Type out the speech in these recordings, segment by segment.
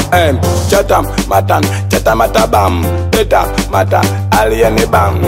Chatam, matan, chatamattabam. Beta, matan, alieni bam.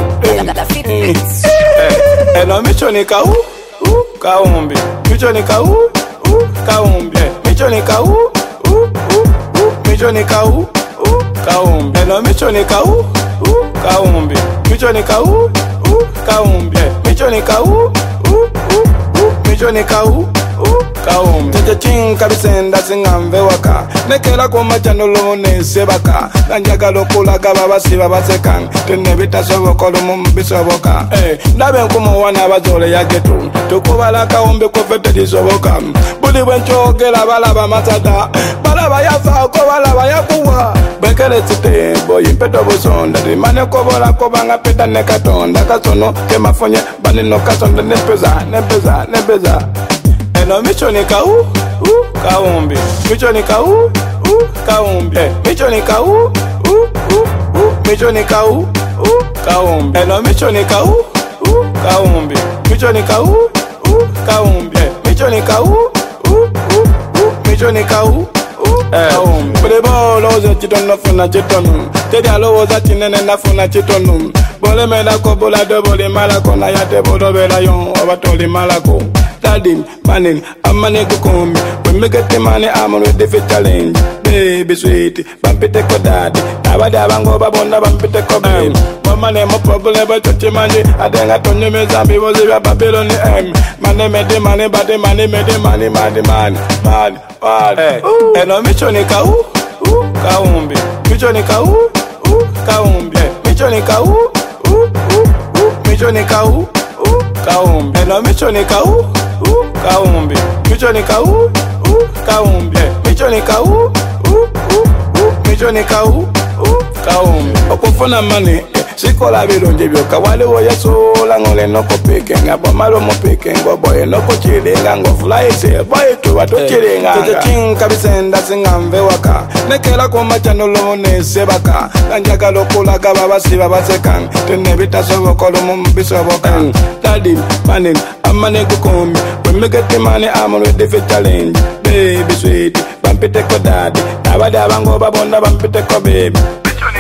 Eno michonika kaumbi. Michonika kaumbi. Michonika michonika kaumbi. Eno michonika kaumbi. Michonika kaumbi. Michonika michonika kaum tete ching kabisenda singamve waka nekela ko machano lo ne sebaka nanjaga lokula gaba basiba basekan tenne bitasobo ko lo mumbisoboka ndabe nkumo wana bazole ya getu tukubala kaumbe ko fete disoboka buli bwenchogela balaba matata balaba yafa ko balaba yakuwa bekele tete boy impeto bosonda de mane ko bola ko banga peta ne katonda kasono ke mafonye banino kasonda nepeza Eno michonika kaumbi. Michonika kaumbi. Michonika michonika kaumbi. Eno michonika kaumbi. Michonika kaumbi. Michonika michonika Bole bolo zo chitono funa chitonu. Tedi alo za chinene na funa chitonu. Bole mela ko bola de bole malako na ya te bodo bela yon obatoli malako. Daddy, manin, I'm money go come. When me get the money, I'm on with the fit challenge. Baby sweet, bampite ko daddy. Abada bango babonda bampite ko baby. Mama ne mo problem but touch money. Adenga tonyo me zambi wozi ya Babylon Money me the money, but the money me the money, man. Eno michonika kaumbi. Michonika kaumbi. Michonika michonika kaumbi. Eno michonika kaumbi. Michonika kaumbi. Michonika michonika kaumbi. Okufuna money sikola bilungi byoka waliwo yasola ngole noko peke ngabo malo mo peke ngoboye noko chilenga ngofly se boy tuwa to chilenga tete ching kabisenda singamve waka nekela ko machano lo ne sebaka kanjaga lokula gaba basiba basekan tenne bitasobo ko lo mumbisoboka daddy manin amane go come when me get the money I'm on with the fit challenge baby sweet bampite ko daddy abada bango babonda bampite ko baby